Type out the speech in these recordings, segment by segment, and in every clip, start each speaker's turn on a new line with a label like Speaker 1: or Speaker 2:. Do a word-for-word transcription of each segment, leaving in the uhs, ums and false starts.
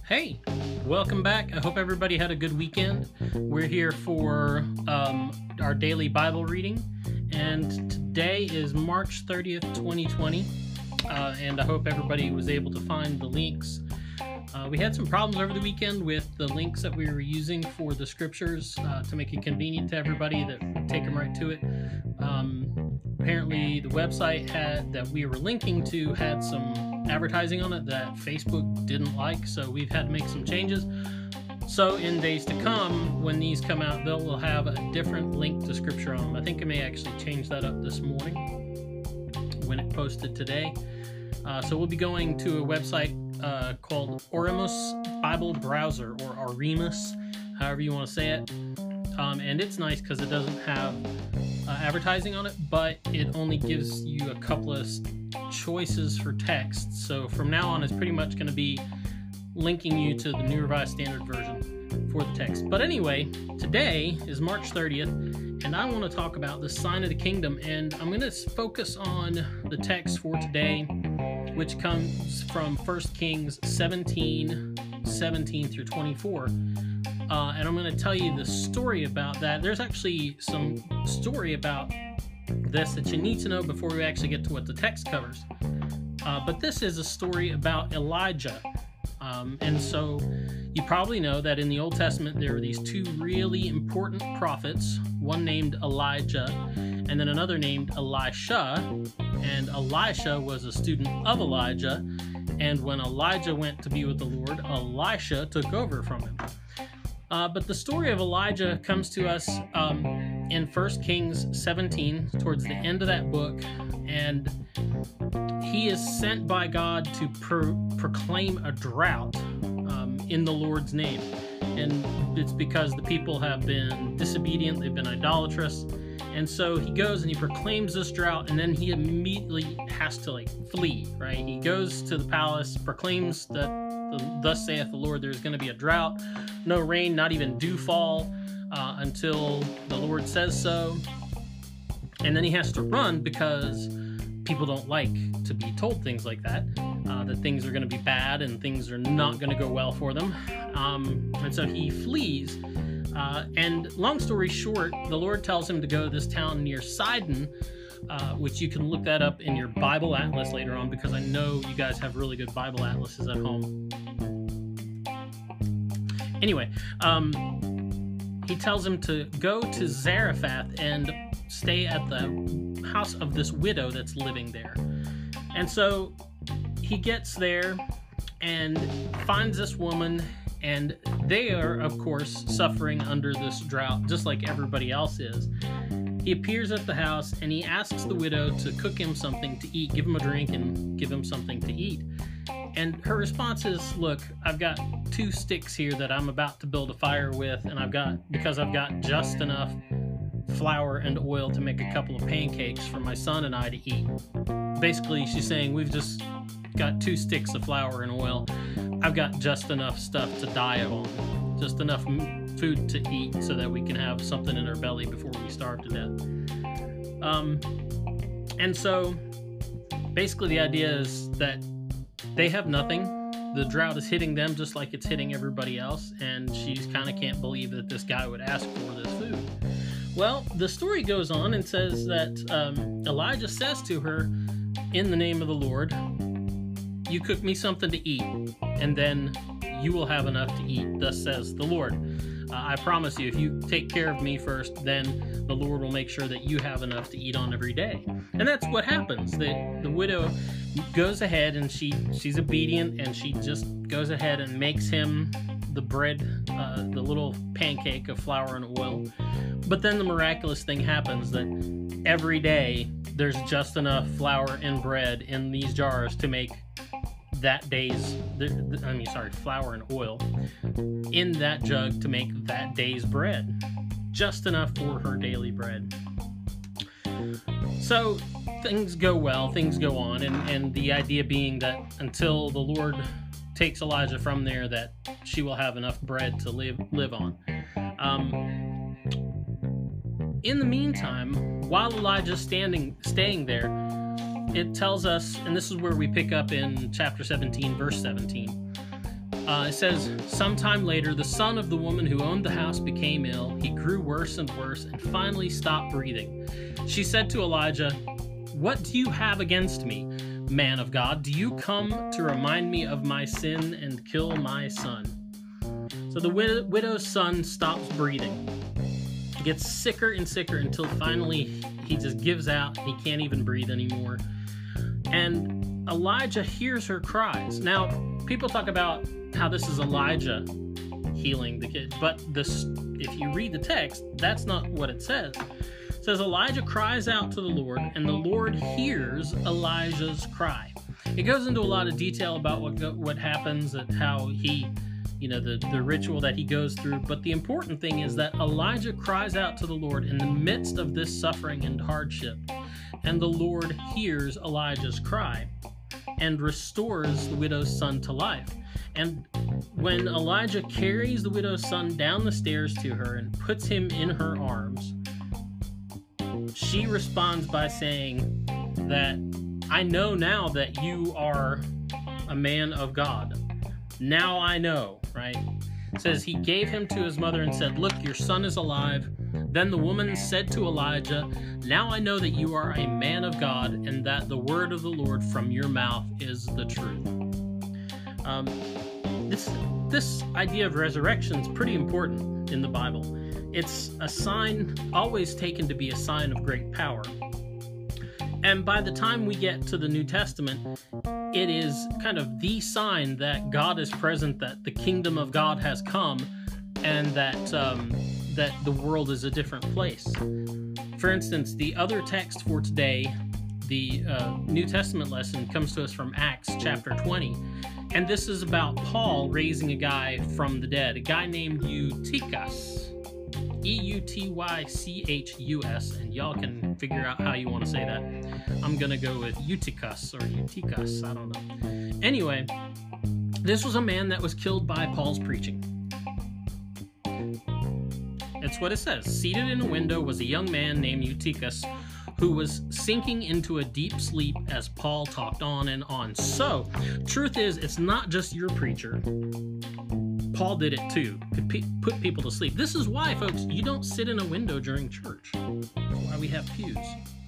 Speaker 1: Hey, welcome back. I hope everybody had a good weekend. We're here for um, our daily Bible reading, and today is March thirtieth, twenty twenty, uh, and I hope everybody was able to find the links. Uh, we had some problems over the weekend with the links that we were using for the scriptures uh, to make it convenient to everybody that would take them right to it. Um, apparently, the website had that we were linking to had some advertising on it that Facebook didn't like, so we've had to make some changes. So in days to come, when these come out, they'll have a different link to scripture on them. I think I may actually change that up this morning when it posted today. Uh, so we'll be going to a website uh, called Oremus Bible Browser, or Oremus, however you want to say it. Um, and it's nice because it doesn't have uh, advertising on it, but it only gives you a couple of choices for text. So from now on, it's pretty much going to be linking you to the New Revised Standard Version for the text. But anyway, today is March thirtieth, and I want to talk about the sign of the kingdom, and I'm going to focus on the text for today, which comes from First Kings seventeen, seventeen through twenty-four. Uh, and I'm going to tell you the story about that. There's actually some story about this that you need to know before we actually get to what the text covers. Uh, but this is a story about Elijah. Um, and so you probably know that in the Old Testament there are these two really important prophets, one named Elijah and then another named Elisha. And Elisha was a student of Elijah. And when Elijah went to be with the Lord, Elisha took over from him. Uh, but the story of Elijah comes to us um, in First Kings seventeen, towards the end of that book, and he is sent by God to pro- proclaim a drought um, in the Lord's name. And it's because the people have been disobedient, they've been idolatrous, and so he goes and he proclaims this drought, and then he immediately has to like flee, right? He goes to the palace, proclaims that the, thus saith the Lord, there's going to be a drought, no rain, not even dew fall uh, until the Lord says so. And then he has to run because people don't like to be told things like that, uh, that things are going to be bad and things are not going to go well for them. Um, and so he flees. Uh, and long story short, the Lord tells him to go to this town near Sidon, uh, which you can look that up in your Bible Atlas later on, because I know you guys have really good Bible Atlases at home. Anyway, um, he tells him to go to Zarephath and stay at the house of this widow that's living there. And so he gets there and finds this woman, and they are, of course, suffering under this drought, just like everybody else is. He appears at the house, and he asks the widow to cook him something to eat, give him a drink, and give him something to eat. And her response is, look, I've got two sticks here that I'm about to build a fire with, and I've got, because I've got just enough flour and oil to make a couple of pancakes for my son and I to eat. Basically, she's saying, we've just got two sticks of flour and oil. I've got just enough stuff to die on, just enough food to eat so that we can have something in our belly before we starve to death. Um, and so basically the idea is that they have nothing. The drought is hitting them just like it's hitting everybody else, and she kind of can't believe that this guy would ask for this food. Well, the story goes on and says that um, Elijah says to her, in the name of the Lord, you cook me something to eat, and then you will have enough to eat, thus says the Lord. Uh, I promise you, if you take care of me first, then the Lord will make sure that you have enough to eat on every day. And that's what happens. The, the widow goes ahead, and she, she's obedient, and she just goes ahead and makes him the bread, uh, the little pancake of flour and oil. But then the miraculous thing happens that every day there's just enough flour and bread in these jars to make that day's, I mean, sorry, flour and oil in that jug to make that day's bread. Just enough for her daily bread. So things go well, things go on, and, and the idea being that until the Lord takes Elijah from there, that she will have enough bread to live live on. Um, in the meantime, while Elijah's standing, staying there, it tells us, and this is where we pick up in chapter seventeen, verse seventeen, Uh, it says, sometime later, the son of the woman who owned the house became ill. He grew worse and worse and finally stopped breathing. She said to Elijah, "What do you have against me, man of God? Do you come to remind me of my sin and kill my son?" So the wid- widow's son stops breathing. He gets sicker and sicker until finally he just gives out. He can't even breathe anymore. And Elijah hears her cries. Now, people talk about how this is Elijah healing the kid, but this, if you read the text, that's not what it says. It says Elijah cries out to the Lord, and the Lord hears Elijah's cry. It goes into a lot of detail about what go, what happens and how he, you know, the, the ritual that he goes through. But the important thing is that Elijah cries out to the Lord in the midst of this suffering and hardship, and the Lord hears Elijah's cry and restores the widow's son to life. And when Elijah carries the widow's son down the stairs to her and puts him in her arms, she responds by saying that, "I know now that you are a man of God. Now I know," right? It says he gave him to his mother and said, "Look, your son is alive." Then the woman said to Elijah, "Now I know that you are a man of God and that the word of the Lord from your mouth is the truth." Um, this, this idea of resurrection is pretty important in the Bible. It's a sign always taken to be a sign of great power. And by the time we get to the New Testament, it is kind of the sign that God is present, that the kingdom of God has come, and that um, that the world is a different place. For instance, the other text for today, the uh, New Testament lesson, comes to us from Acts chapter twenty. And this is about Paul raising a guy from the dead, a guy named Eutychus. E U T Y C H U S, and y'all can figure out how you want to say that. I'm going to go with Eutychus or Eutychus, I don't know. Anyway, this was a man that was killed by Paul's preaching. It's what it says. Seated in a window was a young man named Eutychus, who was sinking into a deep sleep as Paul talked on and on. So, truth is, it's not just your preacher. Paul did it too, could pe- put people to sleep. This is why, folks, you don't sit in a window during church. That's why we have pews.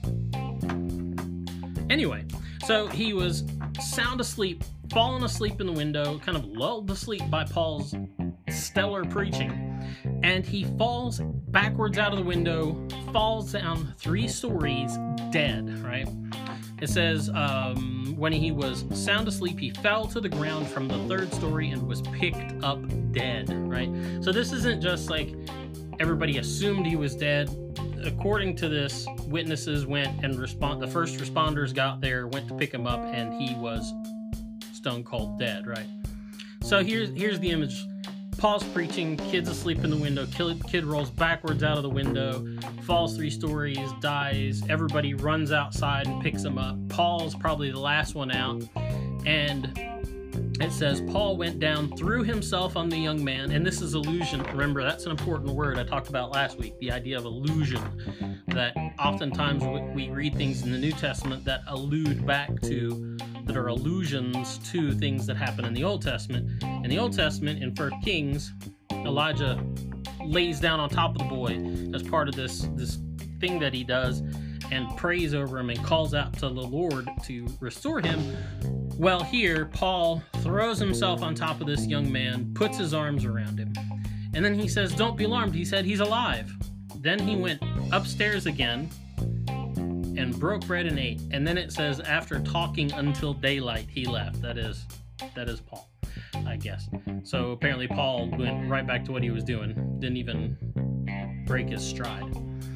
Speaker 1: Anyway, so he was sound asleep, fallen asleep in the window, kind of lulled to sleep by Paul's stellar preaching. And he falls backwards out of the window, falls down three stories, dead, right? It says, um, when he was sound asleep, he fell to the ground from the third story and was picked up dead, right? So this isn't just like everybody assumed he was dead. According to this, witnesses went and respond. The first responders got there, went to pick him up, and he was stone cold dead, right? So here's here's the image. Paul's preaching, kid's asleep in the window, kid rolls backwards out of the window, falls three stories, dies, everybody runs outside and picks him up. Paul's probably the last one out, and it says, Paul went down, threw himself on the young man, and this is illusion. Remember, that's an important word I talked about last week, the idea of illusion, that oftentimes we read things in the New Testament that allude back to, that are allusions to things that happen in the Old Testament. In the Old Testament, in First Kings, Elijah lays down on top of the boy as part of this, this thing that he does and prays over him and calls out to the Lord to restore him. Well, here, Paul throws himself on top of this young man, puts his arms around him, and then he says, "Don't be alarmed." He said, "He's alive." Then he went upstairs again and broke bread and ate. And then it says, after talking until daylight, he left. That is, that is Paul, I guess. So apparently Paul went right back to what he was doing. Didn't even break his stride.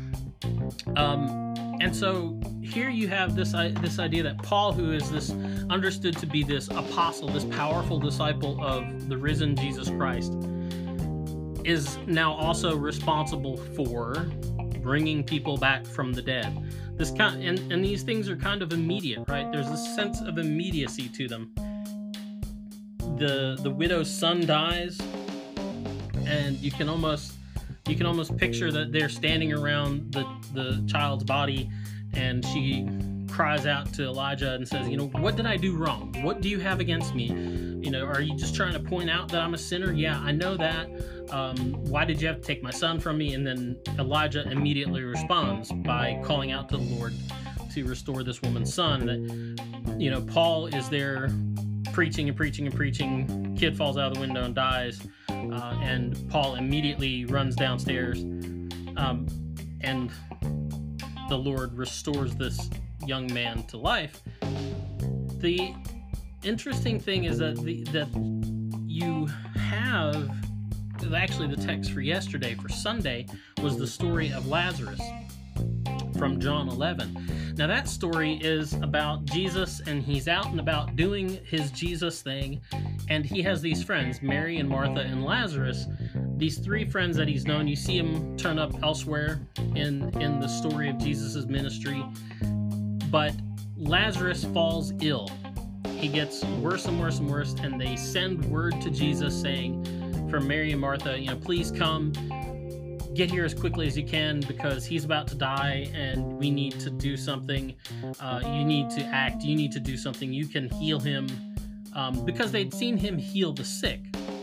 Speaker 1: Um, and so here you have this, uh, this idea that Paul, who is this understood to be this apostle, this powerful disciple of the risen Jesus Christ, is now also responsible for bringing people back from the dead. This kind, and, and these things are kind of immediate, right? There's a sense of immediacy to them. The the widow's son dies, and you can almost you can almost picture that they're standing around the the child's body, and she cries out to Elijah and says, you know, what did I do wrong? What do you have against me? You know, are you just trying to point out that I'm a sinner? Yeah, I know that. Um, why did you have to take my son from me? And then Elijah immediately responds by calling out to the Lord to restore this woman's son. That, you know, Paul is there preaching and preaching and preaching. Kid falls out of the window and dies. Uh, and Paul immediately runs downstairs. Um, and the Lord restores this young man to life. The interesting thing is that the, that you have, actually the text for yesterday, for Sunday, was the story of Lazarus from John eleven. Now that story is about Jesus, and he's out and about doing his Jesus thing, and he has these friends, Mary and Martha and Lazarus, these three friends that he's known. You see him turn up elsewhere in, in the story of Jesus' ministry, but Lazarus falls ill. He gets worse and worse and worse, and they send word to Jesus saying, from Mary and Martha, you know, please come, get here as quickly as you can because he's about to die and we need to do something. Uh, you need to act. You need to do something. You can heal him, um, because they'd seen him heal the sick.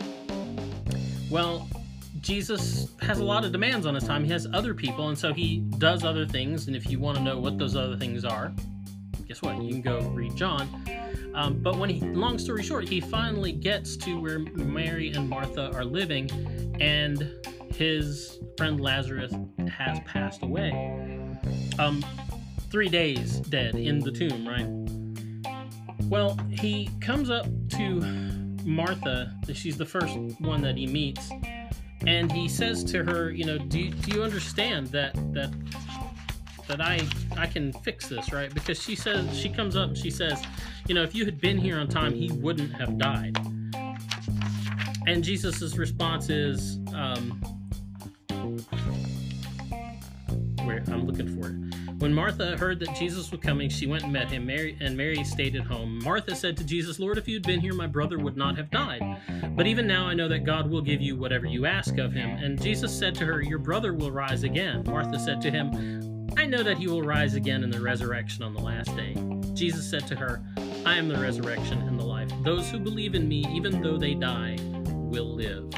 Speaker 1: Well, Jesus has a lot of demands on his time. He has other people, and so he does other things. And if you want to know what those other things are, guess what? You can go read John. Um, but when he, long story short, he finally gets to where Mary and Martha are living, and his friend Lazarus has passed away. Um, three days dead in the tomb, right? Well, he comes up to Martha. She's the first one that he meets, and he says to her, you know, do you, do you understand that that that I I can fix this, right? Because she says, she comes up and she says, you know, if you had been here on time, he wouldn't have died. And Jesus's response is, um, where I'm looking for it. When Martha heard that Jesus was coming, she went and met him. Mary and Mary stayed at home. Martha said to Jesus, Lord, if you'd been here, my brother would not have died. But even now I know that God will give you whatever you ask of him. And Jesus said to her, your brother will rise again. Martha said to him, I know that he will rise again in the resurrection on the last day. Jesus said to her, I am the resurrection and the life. Those who believe in me, even though they die, will live.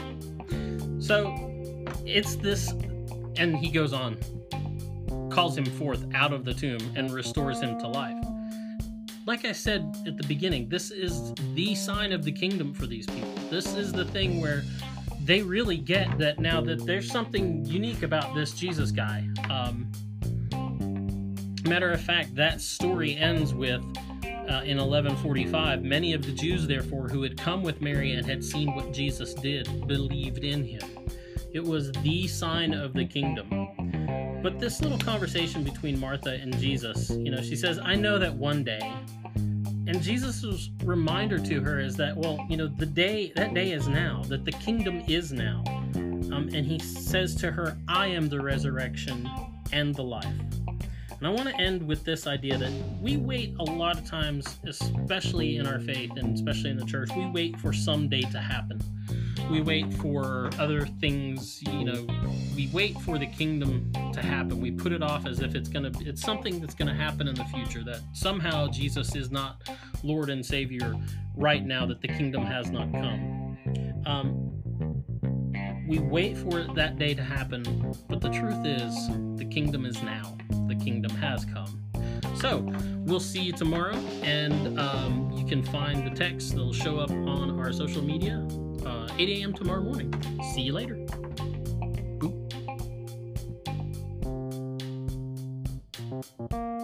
Speaker 1: So it's this, and he goes on, calls him forth out of the tomb and restores him to life. Like I said at the beginning, this is the sign of the kingdom for these people. This is the thing where they really get that now that there's something unique about this Jesus guy. Um, matter of fact, that story ends with, uh, in eleven forty-five, many of the Jews, therefore, who had come with Mary and had seen what Jesus did, believed in him. It was the sign of the kingdom. But this little conversation between Martha and Jesus, you know, she says, I know that one day. And Jesus' reminder to her is that, well, you know, the day, that day is now, that the kingdom is now. Um, and he says to her, I am the resurrection and the life. And I want to end with this idea that we wait a lot of times, especially in our faith and especially in the church, we wait for some day to happen. We wait for other things, you know, we wait for the kingdom to happen. We put it off as if it's going to, it's something that's going to happen in the future, that somehow Jesus is not Lord and Savior right now, that the kingdom has not come. Um, we wait for that day to happen, but the truth is the kingdom is now. The kingdom has come. So we'll see you tomorrow, and um, you can find the text that'll show up on our social media. Uh, eight a.m. tomorrow morning. See you later. Boop.